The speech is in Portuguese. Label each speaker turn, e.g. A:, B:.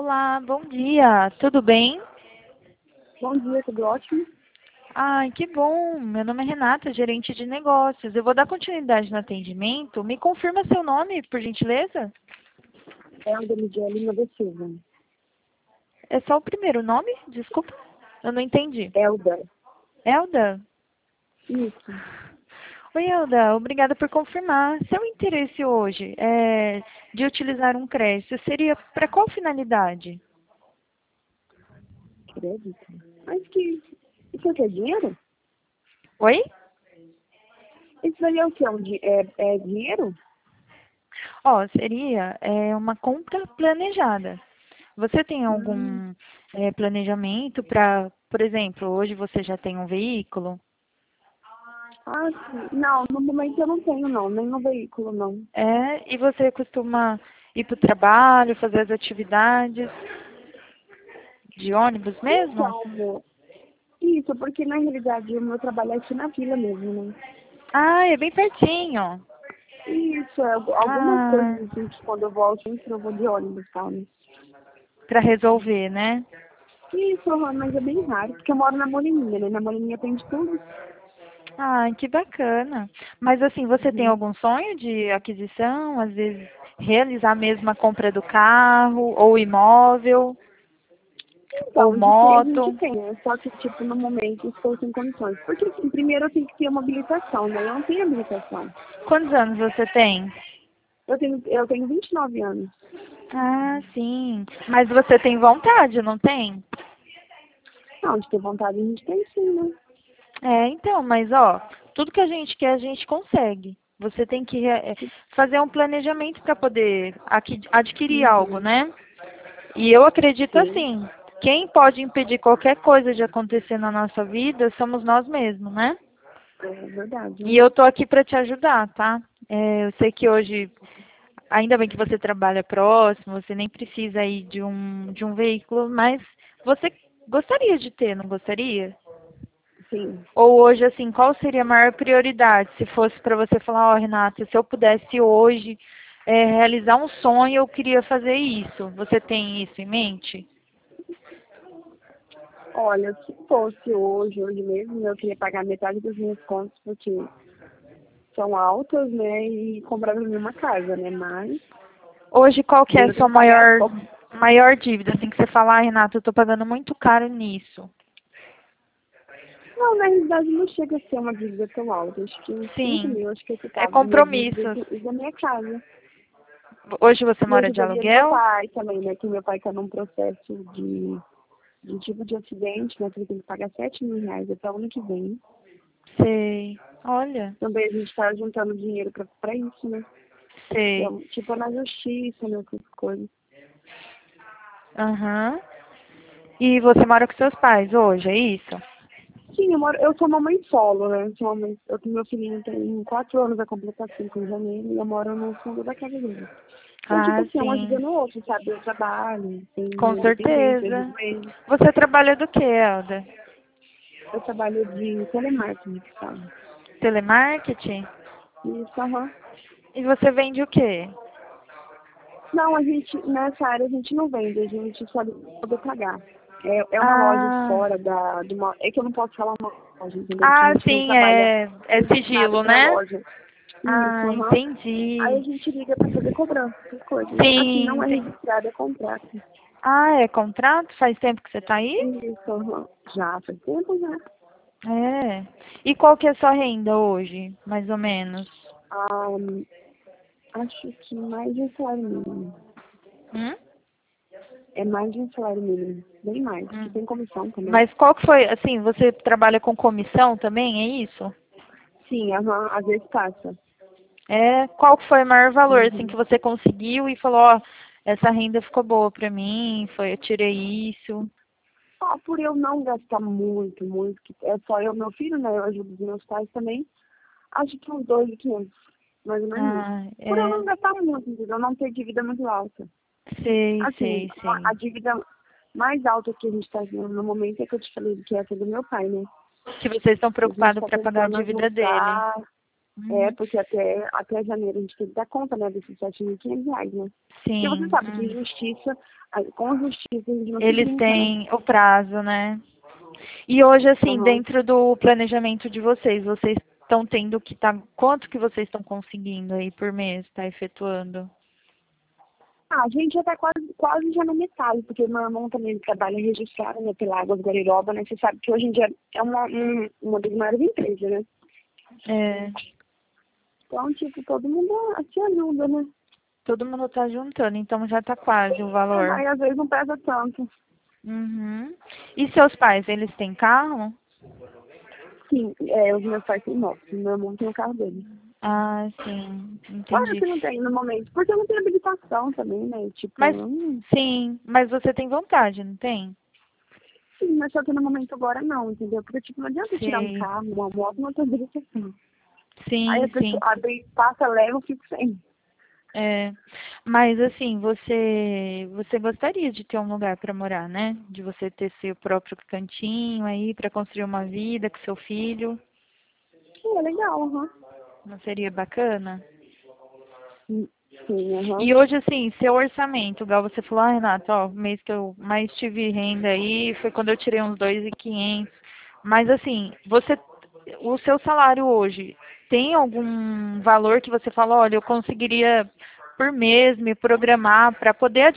A: Olá, bom dia. Tudo bem?
B: Bom dia, tudo ótimo?
A: Ai, que bom. Meu nome é Renata, gerente de negócios. Eu vou dar continuidade no atendimento. Me confirma seu nome, por gentileza?
B: Helder Midiel Lima da Silva.
A: É só o primeiro nome? Desculpa, eu não entendi.
B: Helder.
A: Elda?
B: Isso.
A: Oi, Elda. Obrigada por confirmar. Seu interesse hoje é de utilizar um crédito seria para qual finalidade?
B: Crédito. Mas que... Isso aqui é dinheiro?
A: Oi?
B: Isso daí é o quê? É dinheiro?
A: Ó, seria uma compra planejada. Você tem
B: Hum.
A: algum planejamento para, por exemplo, hoje você já tem um veículo?
B: Ah, sim. Não, no momento eu não tenho, não. Nem no veículo, não.
A: E você costuma ir para o trabalho, fazer as atividades de ônibus mesmo?
B: Então, amor. Isso, porque na realidade o meu trabalho é aqui na vila mesmo, né?
A: Ah, é bem pertinho.
B: Isso, algumas
A: Ah,
B: coisas assim que quando eu volto, eu vou de ônibus, tá, né?
A: para resolver, né?
B: Isso, aham, mas é bem raro, porque eu moro na Moreninha, né? Na Moreninha tem de tudo.
A: Ah, que bacana. Mas assim, você tem
B: Uhum.
A: algum sonho de aquisição? Às vezes realizar mesmo a compra do carro, ou imóvel, ou
B: Então, de ter a gente
A: moto?
B: tem, né? Só que, tipo, no momento estou sem condições. Porque, assim, primeiro eu tenho que ter uma habilitação, né? Eu não tenho habilitação.
A: Quantos anos você tem?
B: Eu tenho 29 anos.
A: Ah, sim. Mas você tem vontade, não tem?
B: Não, de ter vontade a gente tem sim, né?
A: Então, mas ó, tudo que a gente quer, a gente consegue. Você tem que fazer um planejamento para poder adquirir algo,
B: Uhum.
A: né? E eu acredito
B: Sim,
A: assim, quem pode impedir qualquer coisa de acontecer na nossa vida somos nós mesmos, né?
B: é verdade.
A: E eu tô aqui para te ajudar, tá? Eu sei que hoje, ainda bem que você trabalha próximo, você nem precisa aí de um veículo, mas você gostaria de ter, não gostaria?
B: Sim.
A: Ou hoje, assim, qual seria a maior prioridade se fosse para você falar, ó, Renata, se eu pudesse hoje realizar um sonho, eu queria fazer isso. Você tem isso em mente?
B: Olha, se fosse hoje mesmo, eu queria pagar metade das minhas contas, porque são altas, né? E comprar pra mim uma casa, né? Mas
A: Hoje, qual que é a
B: primeiro eu
A: sua
B: tenho que pagar as contas.
A: maior dívida, assim, que você fala, ah, Renata, eu tô pagando muito caro nisso?
B: Não, na realidade não chega a ser uma dívida tão alta. Acho que uns 5
A: Sim,
B: mil, acho que é
A: é
B: total das minhas dívidas
A: compromissos.
B: e da minha casa.
A: Hoje você
B: E
A: mora de
B: ajudaria meu
A: aluguel?
B: pai também, né? Que meu pai está num processo de tipo de acidente, né? Que ele tem que pagar 7 mil reais até o ano que vem.
A: Sei. Olha,
B: Também a gente está juntando dinheiro pra isso, né?
A: sei.
B: Então, tipo, na justiça, né? Essas coisas.
A: Aham. E você mora com seus pais hoje, é isso?
B: Sim, eu sou mamãe solo, né? Eu tenho meu filhinho tem 4 anos, vai completar 5 em janeiro, e eu moro no fundo da casa dele. Então, tipo
A: Ah,
B: assim, um
A: sim.
B: ajudando o outro, sabe? Eu trabalho, tenho
A: Com
B: minha independência, eu
A: certeza.
B: ajudo ele.
A: Você trabalha do que, Elda?
B: Eu trabalho de telemarketing, que fala.
A: Telemarketing?
B: Isso, aham.
A: E você vende o quê?
B: Não, nessa área a gente não vende, a gente só poder pagar. É uma loja
A: Ah,
B: fora de uma. É que eu não posso falar uma loja, entendeu? Porque a
A: ah,
B: gente não
A: sim,
B: trabalha
A: é
B: direcionado
A: sigilo,
B: para
A: né?
B: loja. Isso,
A: Ah,
B: aham. Aí a
A: entendi.
B: gente liga para fazer cobrança, essas coisas. Assim,
A: Sim,
B: não é
A: sim.
B: registrado, é contrato.
A: Ah, é contrato? Faz tempo que você tá aí?
B: Isso, aham. Já faz tempo, já.
A: É. E qual que é a sua renda hoje, mais ou menos?
B: Ah, acho que mais de um salário mínimo.
A: Hum?
B: É mais de um salário mínimo. Bem mais, porque
A: Hum.
B: tem comissão também.
A: Mas qual que foi, assim, você trabalha com comissão também, é isso?
B: Sim, aham, às vezes passa.
A: Qual que foi o maior valor, assim, que
B: Uhum.
A: você conseguiu e falou, ó, essa renda ficou boa pra mim, eu tirei isso.
B: Só por eu não gastar muito, muito, que é só eu e meu filho, né? Eu ajudo os meus pais também. Acho que uns 2.500, mais ou menos isso.
A: Ah,
B: Por eu não gastar muito, entendeu? Não ter dívida muito alta.
A: sei,
B: Assim,
A: sei, sei.
B: a dívida mais alta que a gente está tendo no momento é que eu te falei, que é essa do meu pai, né?
A: Que vocês estão
B: A gente
A: preocupados
B: está
A: para pagar a
B: tentando
A: dívida dele.
B: ajustar.
A: Uhum.
B: Porque até janeiro a gente tem que dar conta, né, desses R$ 7.500, né? Porque você
A: Sim.
B: sabe que justiça, com justiça a gente não se
A: Eles
B: brinca, né?
A: têm o prazo, né? E hoje, assim,
B: Aham.
A: dentro do planejamento de vocês estão tendo que tá, quanto que vocês estão conseguindo aí por mês, tá efetuando?
B: A gente já tá quase já na metade, porque meu irmão também trabalha registrado, né, pela Águas Guariroba, né? Você sabe que hoje em dia é uma das maiores empresas, né?
A: É,
B: Então, tipo, todo mundo se ajuda, né?
A: todo mundo tá juntando, então já tá quase o valor.
B: Aí às vezes não pesa tanto.
A: Uhum. E seus pais, eles têm carro?
B: Sim, os meus pais têm moto, meu irmão tem o carro dele.
A: Ah, sim,
B: Claro
A: entendi.
B: que não tem no momento, porque eu não tenho habilitação também, né? Tipo,
A: Mas, sim, mas você tem vontade, não tem?
B: sim, mas só que no momento agora não, entendeu? Porque, tipo, não adianta eu tirar um
A: Sei.
B: carro, uma moto, não tenho habilitação. Aí a
A: Sim,
B: pessoa
A: sim.
B: abre, passa, leva, eu fico sem.
A: É, mas assim, você gostaria de ter um lugar para morar, né? De você ter seu próprio cantinho aí para construir uma vida com seu filho,
B: Sim, é legal, aham.
A: não seria bacana?
B: Sim, aham.
A: E hoje assim, seu orçamento, igual você falou, ah, Renata, ó, o mês que eu mais tive renda aí foi quando eu tirei uns 2.500. Mas assim, o seu salário hoje tem algum valor que você fala, olha, eu conseguiria por mês me programar para poder